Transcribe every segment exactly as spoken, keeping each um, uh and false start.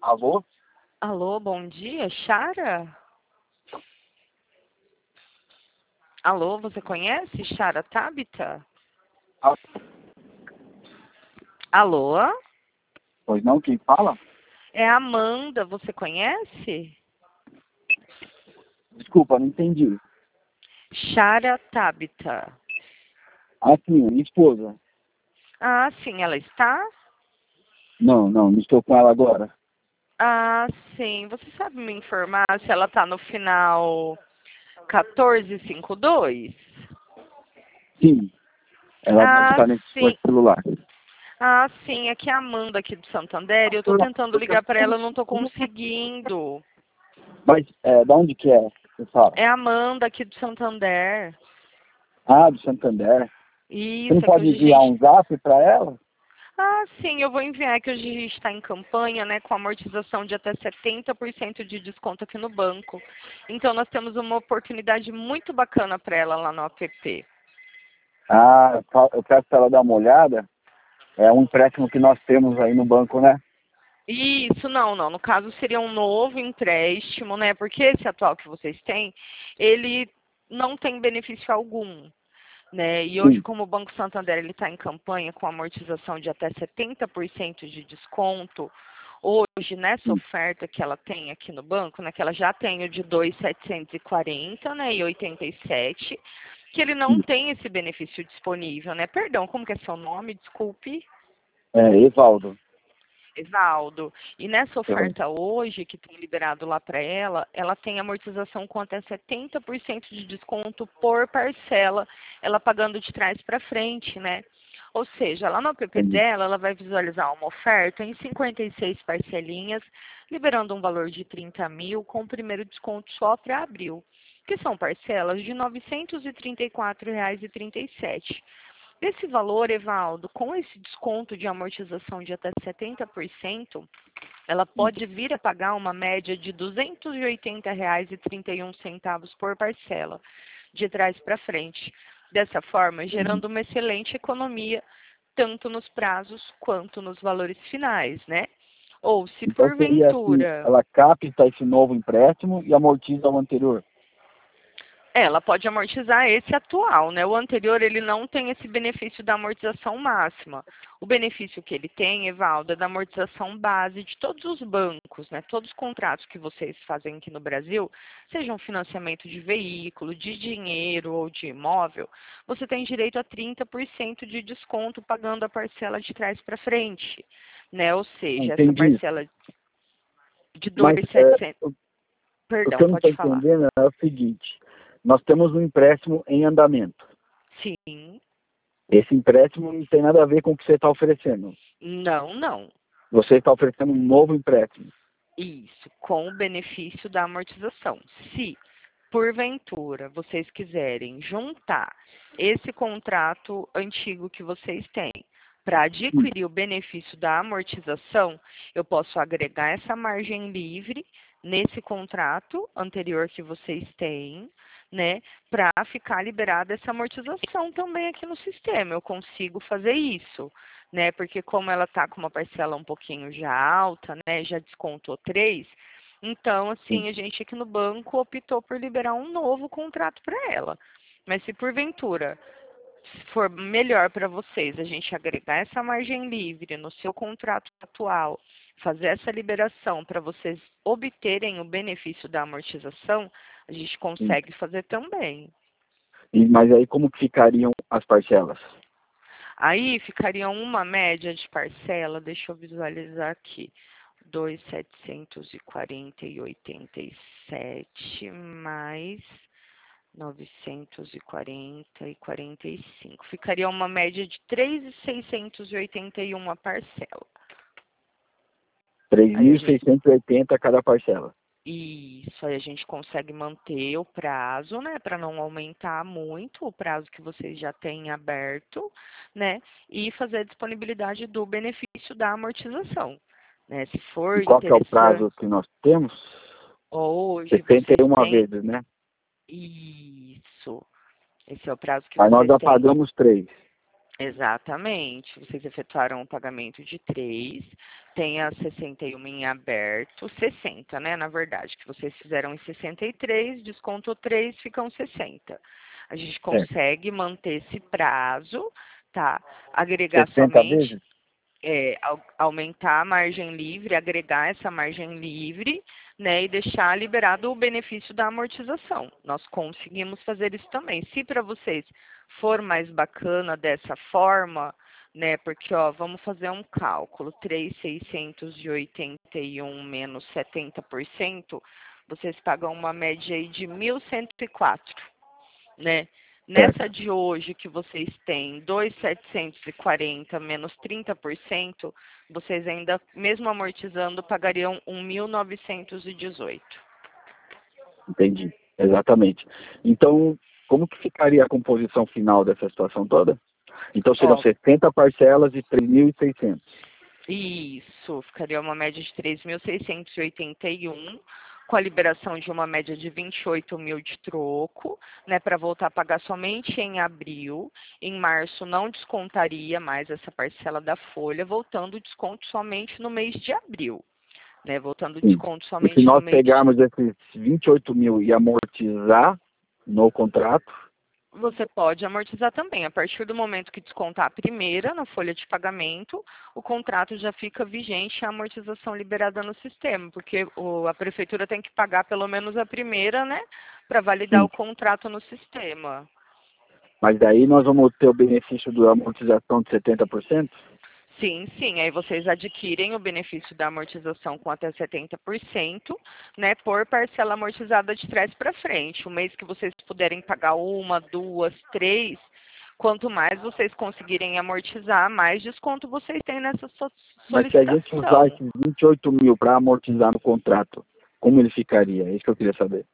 Alô? Alô, bom dia, Chara? Alô, você conhece Chara Tabita? Ah, Alô? pois não, quem fala? É a Amanda, você conhece? Desculpa, não entendi. Chara Tabita. Ah, sim, minha esposa. Ah, sim, ela está? Não, não, não estou com ela agora. Ah, sim. Você sabe me informar se ela está no final quatorze cinquenta e dois? Sim, ela deve Ah, estar nesse sim. celular. Ah, sim, aqui é a Amanda aqui do Santander. Eu estou tentando ligar para ela, eu não estou conseguindo. Mas, é, da onde que é? Você fala? É a Amanda aqui do Santander. Ah, do Santander. Você não Isso, é que pode hoje a enviar gente... um zap para ela? Ah, sim, eu vou enviar, que hoje a gente está em campanha, né, com amortização de até setenta por cento de desconto aqui no banco. Então, nós temos uma oportunidade muito bacana para ela lá no app. Ah, eu fa- eu peço para ela dar uma olhada. É um empréstimo que nós temos aí no banco, né? Isso, não, não. No caso, seria um novo empréstimo, né? Porque esse atual que vocês têm, ele não tem benefício algum, né? E hoje, Sim. como o Banco Santander ele está em campanha com amortização de até setenta por cento de desconto, hoje nessa Sim. oferta que ela tem aqui no banco, né? Que ela já tem o de dois mil setecentos e quarenta, né? E oitenta e sete, que ele não Sim. tem esse benefício disponível, né? Perdão, como que é seu nome? Desculpe. É, Evaldo. Evaldo, e nessa Eu- oferta hoje, que tem liberado lá para ela, ela tem amortização com até setenta por cento de desconto por parcela, ela pagando de trás para frente, né? Ou seja, lá no app Entendi. dela, ela vai visualizar uma oferta em cinquenta e seis parcelinhas, liberando um valor de trinta mil, com o primeiro desconto só para abril, que são parcelas de novecentos e trinta e quatro reais e trinta e sete centavos. Desse valor, Evaldo, com esse desconto de amortização de até setenta por cento, ela pode vir a pagar uma média de duzentos e oitenta reais e trinta e um centavos por parcela, de trás para frente. Dessa forma, Entendi. gerando uma excelente economia, tanto nos prazos quanto nos valores finais, né? Ou se Então seria assim, porventura ela capta esse novo empréstimo e amortiza o anterior. ela pode amortizar esse atual, né? O anterior ele não tem esse benefício da amortização máxima. O benefício que ele tem, Evaldo, é da amortização base de todos os bancos, né? Todos os contratos que vocês fazem aqui no Brasil, sejam financiamento de veículo, de dinheiro ou de imóvel, você tem direito a trinta por cento de desconto pagando a parcela de trás para frente, né? Ou Ah, seja, essa entendi. parcela de Mas dois mil e é, setecentos, o o que perdão, eu não estou pode falar. entendendo é o seguinte: nós temos um empréstimo em andamento. Sim. Esse empréstimo não tem nada a ver com o que você está oferecendo. Não, não. Você está oferecendo um novo empréstimo. Isso, com o benefício da amortização. Se, porventura, vocês quiserem juntar esse contrato antigo que vocês têm para Sim, adquirir o benefício da amortização, eu posso agregar essa margem livre nesse contrato anterior que vocês têm, né, para ficar liberada essa amortização também aqui no sistema. Eu consigo fazer isso, né? Porque como ela está com uma parcela um pouquinho já alta, né? Já descontou três, então sim, assim a gente aqui no banco optou por liberar um novo contrato para ela. Mas se porventura for melhor para vocês a gente agregar essa margem livre no seu contrato atual, fazer essa liberação para vocês obterem o benefício da amortização, a gente sim. consegue fazer também. E, mas aí como que ficariam as parcelas? Aí ficaria uma média de parcela, deixa eu visualizar aqui, dois mil setecentos e quarenta e oitenta e sete mais novecentos e quarenta e quarenta e cinco. Ficaria uma média de três mil seiscentos e oitenta e um a parcela. Três Aí a mil gente seiscentos e oitenta cada parcela. Isso, aí a gente consegue manter o prazo, né, para não aumentar muito o prazo que vocês já têm aberto, né, e fazer a disponibilidade do benefício da amortização, né? Se E for qual que é o interessante, prazo que nós temos? hoje setenta e vocês uma têm vezes, né? isso, esse é o prazo que Aí nós vocês já têm. pagamos três. Exatamente. Vocês efetuaram o pagamento de três, Tem a sessenta e um em aberto, sessenta, né, na verdade, que vocês fizeram em sessenta e três, desconto três, ficam sessenta. A gente consegue manter esse prazo, tá? Agregar sessenta somente, vezes? é, au- aumentar a margem livre, agregar essa margem livre, né, e deixar liberado o benefício da amortização. Nós conseguimos fazer isso também. Se para vocês for mais bacana dessa forma, né, porque, ó, vamos fazer um cálculo, três mil seiscentos e oitenta e um menos setenta por cento, vocês pagam uma média aí de mil cento e quatro, né? Nessa de hoje que vocês têm dois mil setecentos e quarenta menos trinta por cento, vocês ainda, mesmo amortizando, pagariam um mil novecentos e dezoito. Entendi, exatamente. Então, como que ficaria a composição final dessa situação toda? Então seriam Ó, sessenta parcelas de três mil e seiscentos. isso, ficaria uma média de três mil seiscentos e oitenta e um, com a liberação de uma média de vinte e oito mil de troco, né, para voltar a pagar somente em abril. Em março não descontaria mais essa parcela da folha, voltando o desconto somente no mês de abril, né, voltando o Sim. desconto E se somente no nós mês de... pegarmos esses vinte e oito mil e amortizar no contrato, Você pode amortizar também. A partir do momento que descontar a primeira na folha de pagamento, o contrato já fica vigente e a amortização liberada no sistema, porque o, a prefeitura tem que pagar pelo menos a primeira, né, para validar sim. o contrato no sistema. Mas daí nós vamos ter o benefício da amortização de setenta por cento? Sim, sim. Aí vocês adquirem o benefício da amortização com até setenta por cento, né, por parcela amortizada de trás para frente. O mês que vocês puderem pagar uma, duas, três, quanto mais vocês conseguirem amortizar, mais desconto vocês têm nessa so- Mas se a gente usar solicitação. esses vinte e oito mil para amortizar no contrato, como ele ficaria? É isso que eu queria saber.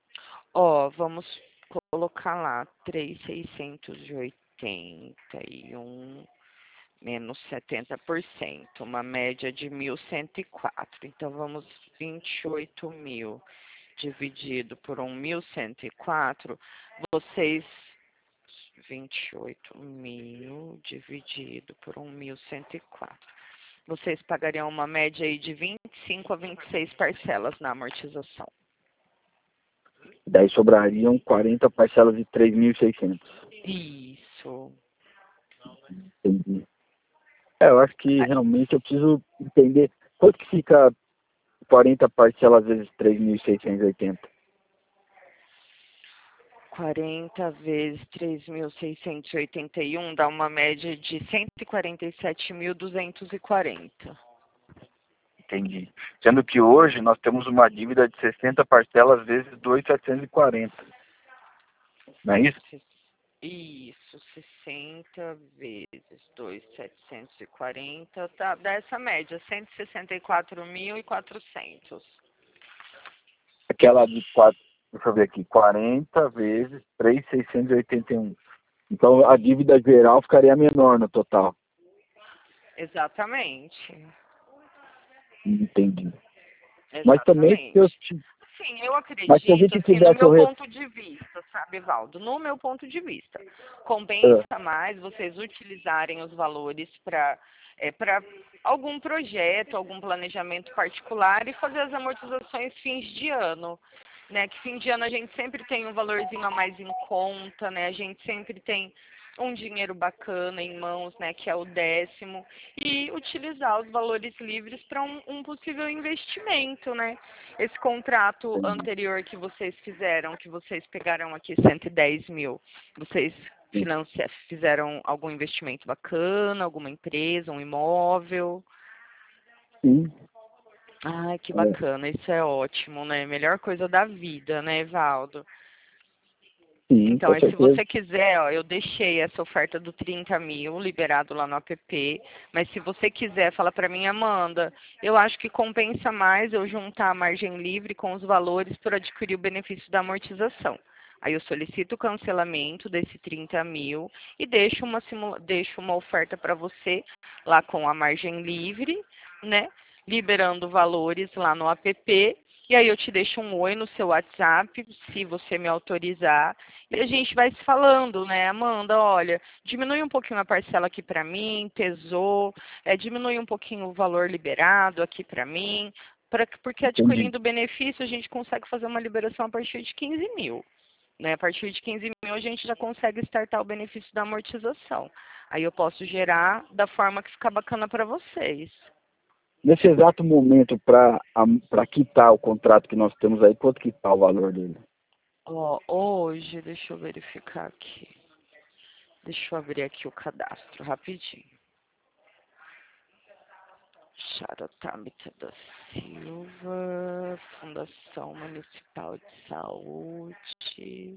Ó, vamos colocar lá três mil seiscentos e oitenta e um menos setenta por cento, uma média de mil cento e quatro. Então, vamos vinte e oito mil dividido por um mil cento e quatro, vocês... vinte e oito mil dividido por um mil cento e quatro. Vocês pagariam uma média aí de vinte e cinco a vinte e seis parcelas na amortização. Daí sobrariam quarenta parcelas de três mil e seiscentos. Isso. Entendi. É, eu acho que realmente eu preciso entender quanto que fica quarenta parcelas vezes três mil seiscentos e oitenta. quarenta vezes três mil seiscentos e oitenta e um dá uma média de cento e quarenta e sete mil duzentos e quarenta. Entendi. Sendo que hoje nós temos uma dívida de sessenta parcelas vezes dois mil setecentos e quarenta. Não é isso? Isso, sessenta vezes dois mil setecentos e quarenta, tá, dá essa média, cento e sessenta e quatro mil e quatrocentos. Aquela de quatro, deixa eu ver aqui, quarenta vezes três mil seiscentos e oitenta e um. Então a dívida geral ficaria menor no total. Exatamente. Entendi. Mas também se eu, Exatamente. ti- Sim, eu mas se a acredito, gente assim, no tivesse o meu re... ponto de vista, sabe, Valdo? No meu ponto de vista, compensa ah, mais vocês utilizarem os valores para é, para algum projeto, algum planejamento particular e fazer as amortizações fins de ano, né? Que fim de ano a gente sempre tem um valorzinho a mais em conta, né? A gente sempre tem um dinheiro bacana em mãos, né, que é o décimo, e utilizar os valores livres para um, um possível investimento, né? Esse contrato entendi. anterior que vocês fizeram, que vocês pegaram aqui cento e dez mil, vocês financia- fizeram algum investimento bacana, alguma empresa, um imóvel? Sim, Ai, que é, bacana, isso é ótimo, né? Melhor coisa da vida, né, Valdo? sim, Então, com aí, se certeza. você quiser, ó, eu deixei essa oferta do trinta mil liberado lá no app, mas se você quiser, fala para mim, Amanda, eu acho que compensa mais eu juntar a margem livre com os valores para adquirir o benefício da amortização. Aí eu solicito o cancelamento desse trinta mil e deixo uma, simula- deixo uma oferta para você lá com a margem livre, né? Liberando valores lá no app E aí eu te deixo um oi no seu WhatsApp, se você me autorizar, e a gente vai se falando, né, Amanda? Olha, diminui um pouquinho a parcela aqui para mim, pesou, é, diminui um pouquinho o valor liberado aqui para mim, pra, porque Entendi. adquirindo benefício a gente consegue fazer uma liberação a partir de quinze mil. Né? A partir de quinze mil a gente já consegue startar o benefício da amortização. Aí eu posso gerar da forma que ficar bacana para vocês. Nesse exato momento, para quitar o contrato que nós temos aí, quanto que está o valor dele? Ó, hoje, deixa eu verificar aqui. Deixa eu abrir aqui o cadastro rapidinho. Charotamita da Silva, Fundação Municipal de Saúde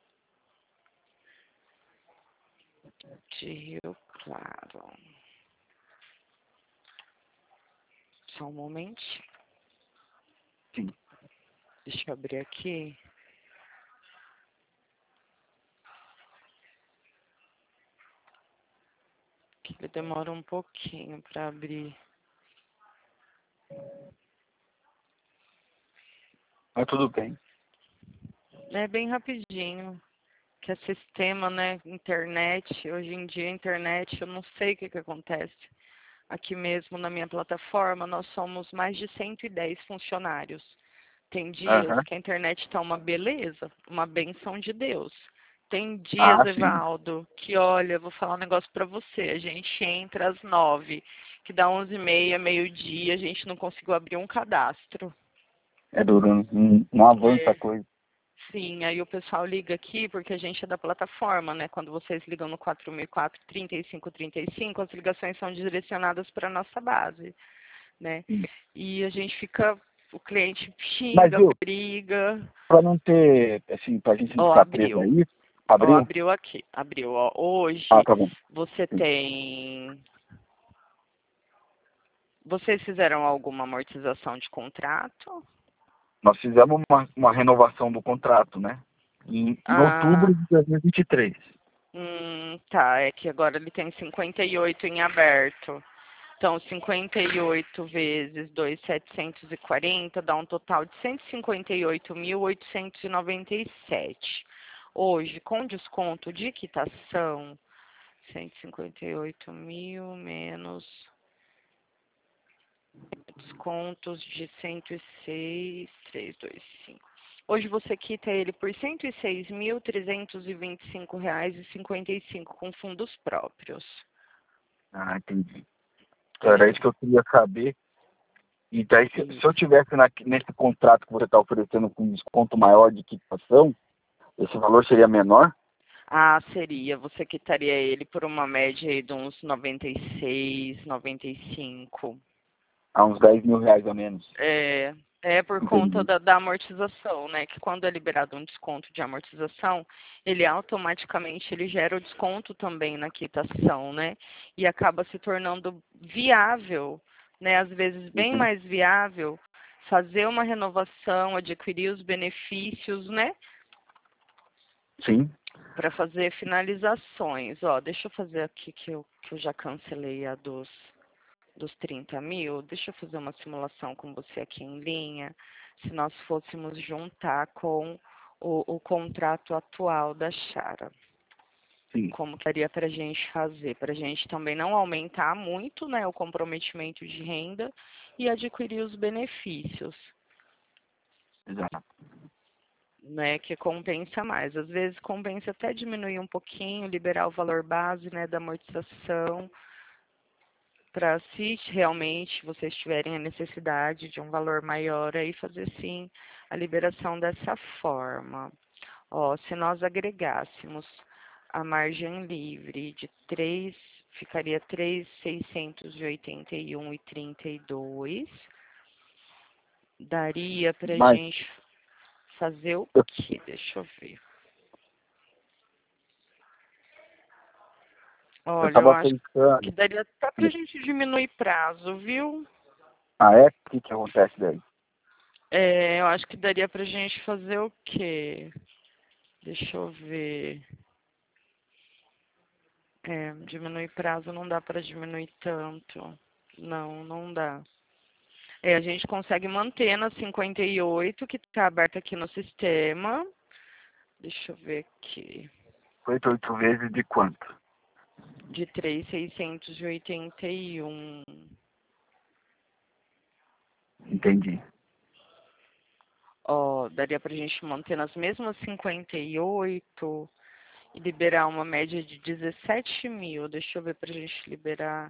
de Rio Claro. Só um momentinho. Sim. Deixa eu abrir aqui. Que ele demora um pouquinho para abrir. Mas tudo bem. É bem rapidinho. Que é sistema, né? Internet. Hoje em dia, internet, eu não sei o que, que acontece. Aqui mesmo na minha plataforma, nós somos mais de cento e dez funcionários. Tem dias Aham. que a internet está uma beleza, uma benção de Deus. Tem dias, Ah, sim. Evaldo, que olha, vou falar um negócio para você. A gente entra às nove, que dá onze e meia, meio-dia, a gente não conseguiu abrir um cadastro. É duro, não, não avança a É, coisa. sim, aí o pessoal liga aqui, porque a gente é da plataforma, né? Quando vocês ligam no quatro mil e quatro, trinta e cinco trinta e cinco, as ligações são direcionadas para a nossa base, né? Sim. E a gente fica, o cliente Mas, xinga, viu, briga. para não ter, assim, para a gente não Ó, ficar preso abriu. aí, Ó, abriu? abriu aqui. Abriu, ó. Ah, Hoje tá bom. você Sim. tem. Vocês fizeram alguma amortização de contrato? Nós fizemos uma, uma renovação do contrato, né? Em, em outubro Ah, de dois mil e vinte e três. hum, tá. É que agora ele tem cinquenta e oito em aberto. Então, cinquenta e oito vezes dois mil setecentos e quarenta dá um total de cento e cinquenta e oito mil oitocentos e noventa e sete. Hoje, com desconto de quitação, cento e cinquenta e oito mil menos descontos de cento e seis mil trezentos e vinte e cinco. Hoje você quita ele por cento e seis mil trezentos e vinte e cinco reais e cinquenta e cinco com fundos próprios. Ah, entendi. Então, era É, isso que eu queria saber. E daí, se, se eu isso. tivesse na, nesse contrato que você está oferecendo com desconto maior de quitação, esse valor seria menor? Ah, seria. Você quitaria ele por uma média aí de uns noventa e seis, noventa e cinco. A uns dez mil reais a menos. É, é por conta Entendi. da, da amortização, né? Que quando é liberado um desconto de amortização, ele automaticamente ele gera o desconto também na quitação, né? E acaba se tornando viável, né? Às vezes bem Uhum. mais viável fazer uma renovação, adquirir os benefícios, né? Sim. Para fazer finalizações. Ó, deixa eu fazer aqui que eu, que eu já cancelei a dos dos trinta mil, deixa eu fazer uma simulação com você aqui em linha, se nós fôssemos juntar com o, o contrato atual da Chara. Sim. Como que daria para a gente fazer? Para a gente também não aumentar muito, né, o comprometimento de renda e adquirir os benefícios, Exato. né, que compensa mais. Às vezes compensa até diminuir um pouquinho, liberar o valor base, né, da amortização, para se realmente vocês tiverem a necessidade de um valor maior, aí fazer sim a liberação dessa forma. Ó, se nós agregássemos a margem livre de três, ficaria três mil seiscentos e oitenta e um e trinta e dois, daria para a Mas gente fazer o eu quê? Deixa eu ver. Olha, eu estava acho que pensando. daria até para a gente diminuir prazo, viu? Ah, é? O que, que acontece daí? É, eu acho que daria pra gente fazer o quê? Deixa eu ver. É, diminuir prazo não dá para diminuir tanto. Não, não dá. É, a gente consegue manter na cinquenta e oito, que está aberta aqui no sistema. Deixa eu ver aqui. cinquenta e oito vezes de quanto? De três mil seiscentos e oitenta e um. Entendi. Ó, daria pra gente manter nas mesmas cinquenta e oito e liberar uma média de dezessete mil. Deixa eu ver pra gente liberar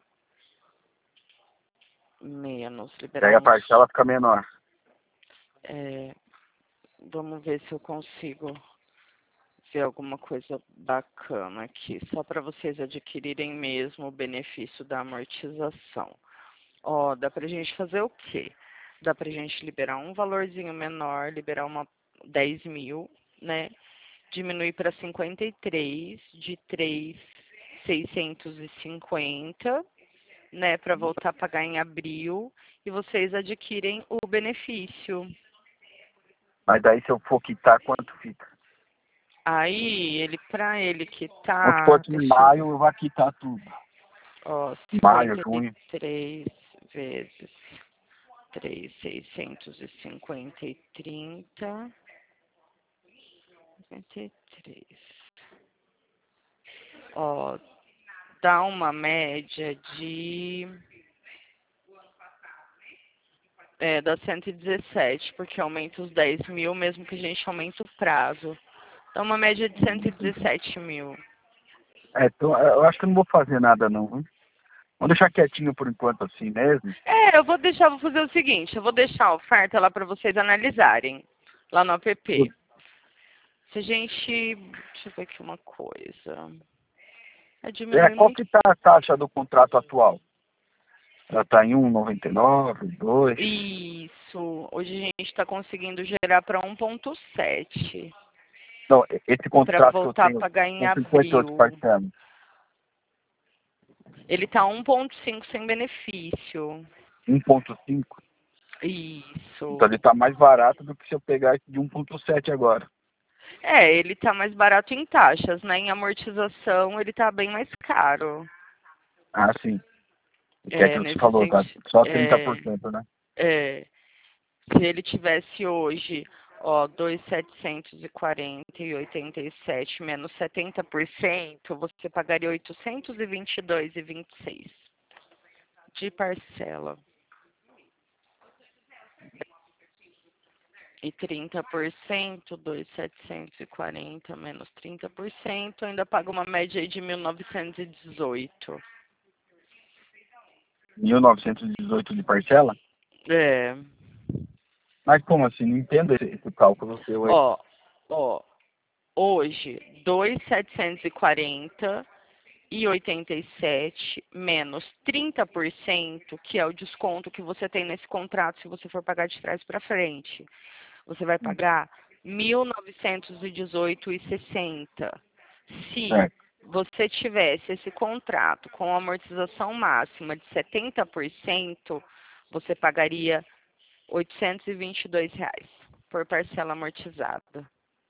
menos. Liberar Daí a uns. parcela fica menor. É, vamos ver se eu consigo ver alguma coisa bacana aqui, só para vocês adquirirem mesmo o benefício da amortização. Ó, dá pra gente fazer o quê? Dá pra gente liberar um valorzinho menor, liberar uma dez mil, né? Diminuir para cinquenta e três, de três mil seiscentos e cinquenta, né? Para voltar a pagar em abril, e vocês adquirem o benefício. Mas daí se eu for quitar, quanto fica? Aí, ele, para ele Vamos quitar, supor que em deixa eu maio eu vou quitar tudo. Ó, Maio, cinquenta e junho. três vezes três mil seiscentos e cinquenta e trinta. cinquenta e três. Ó, dá uma média de. É, dá cento e dezessete, porque aumenta os dez mil, mesmo que a gente aumente o prazo. Dá uma média de cento e dezessete mil. É, então, eu acho que eu não vou fazer nada não, viu? Vamos deixar quietinho por enquanto assim mesmo. É, eu vou deixar, vou fazer o seguinte, eu vou deixar a oferta lá para vocês analisarem, lá no app. Se a gente, deixa eu ver aqui uma coisa. É, É, diminui qual muito. que tá a taxa do contrato atual? Ela tá em um vírgula noventa e nove, dois. Isso. Hoje a gente está conseguindo gerar para um ponto sete. Não, esse Para contrato que eu voltar a tenho pagar em com cinquenta e oito abril. parcelas. Ele está um ponto cinco sem benefício. um vírgula cinco. Isso. Então ele tá mais barato do que se eu pegar esse de um vírgula sete agora. É, ele está mais barato em taxas, né? Em amortização ele está bem mais caro. Ah, sim. Que é É, aquilo que você nesse falou, tá? sentido. Só trinta por É, cento, né? é. Se ele tivesse hoje, ó, dois mil setecentos e quarenta e oitenta e sete menos setenta por cento, você pagaria oitocentos e vinte e dois e vinte e seis de parcela. E trinta por cento, dois mil setecentos e quarenta menos trinta por cento, ainda paga uma média aí de mil novecentos e dezoito. mil novecentos e dezoito de parcela? É. Mas como assim? Não entendo esse, esse cálculo seu aí. Ó, ó, hoje, dois mil setecentos e quarenta e oitenta e sete menos trinta por cento, que é o desconto que você tem nesse contrato se você for pagar de trás para frente. Você vai pagar mil novecentos e dezoito e sessenta. Se É. você tivesse esse contrato com amortização máxima de setenta por cento, você pagaria oitocentos e vinte e dois reais por parcela amortizada.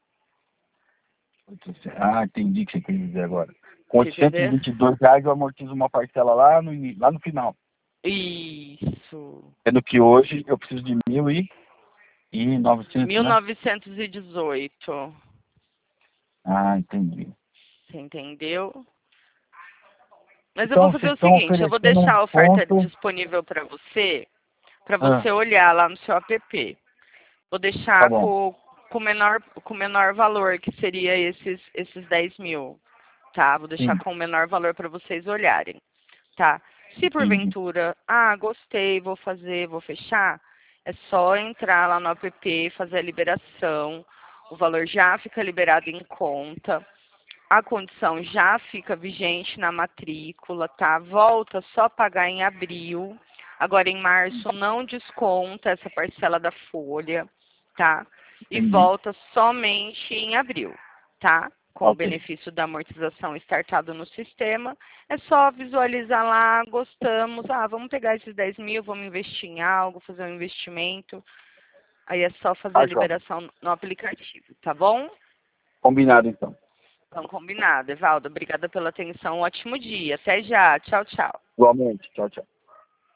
Ah, entendi o que você quer dizer agora. Com Você oitocentos e entendeu? vinte e dois reais eu amortizo uma parcela lá no, ini- lá no final. Isso. Sendo que hoje eu preciso de mil e novecentos, mil né? novecentos e dezoito. Ah, entendi. Você entendeu? Mas eu vou Então fazer vocês o estão seguinte, eu vou oferecendo deixar um a oferta ponto. disponível para você, para Ah, você olhar lá no seu app. Vou tá deixar bom. com com menor com menor valor, que seria esses esses dez mil, tá? Vou deixar Sim, com o menor valor para vocês olharem, tá? Se entendi. porventura, ah, gostei, vou fazer, vou fechar, é só entrar lá no app, fazer a liberação, o valor já fica liberado em conta. A condição já fica vigente na matrícula, tá? Volta só pagar em abril. Agora em março não desconta essa parcela da folha, tá? E Entendi. volta somente em abril, tá? Com o Ok. benefício da amortização startado no sistema. É só visualizar lá, gostamos. Ah, vamos pegar esses dez mil, vamos investir em algo, fazer um investimento. Aí é só fazer a Tá, João. liberação no aplicativo, tá bom? Combinado então. Então, combinado. Evaldo, obrigada pela atenção. Um ótimo dia. Até já. Tchau, tchau. Igualmente. Tchau, tchau.